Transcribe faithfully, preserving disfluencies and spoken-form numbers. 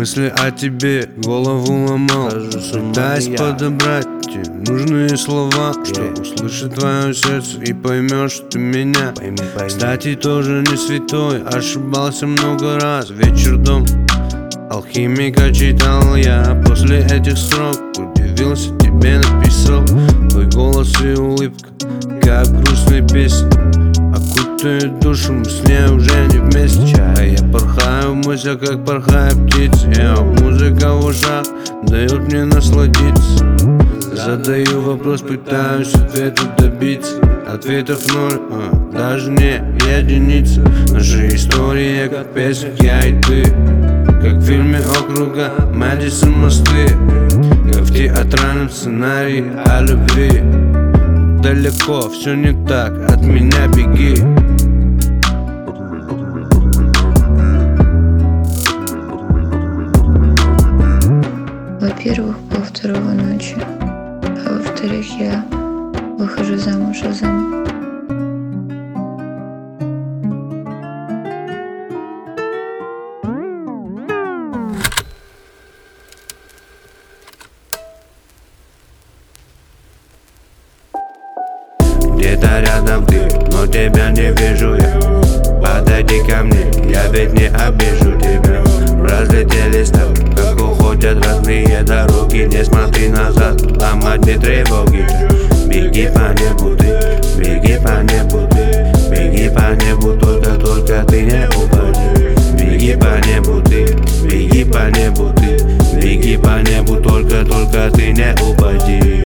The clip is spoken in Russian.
Мысли о тебе голову ломал, пытаясь подобрать те нужные слова, что услышит твое сердце и поймешь, что ты меня. Кстати, тоже не святой, ошибался много раз. Вечер дом алхимика читал я. После этих строк удивился, тебе написал. Твой голос и улыбка, как грустная песня, окутает душу, мы с ней уже не вместе. А я порхаю в мыслях, как порхает птица. Я, музыка в ушах дает мне насладиться. Задаю вопрос, пытаюсь ответа добиться. Ответов ноль, а, даже не единица. Наши истории, как песня, я и ты, как в фильме округа Мэдисон мосты, как в театральном сценарии о любви. Далеко, все не так, от меня беги. Во-первых, пол второго ночи, а во-вторых, я выхожу замуж за мной. Где-то рядом ты, но тебя не вижу я. Подойди ко мне, я ведь не обижу тебя. Разлетелись так, как уходят родные дороги. Не смотри назад, там одни тревоги. Беги по небу ты, беги по небу ты, беги по небу, только, только ты не упади. Беги по небу ты, беги по небу ты, беги по небу, только, только ты не упади.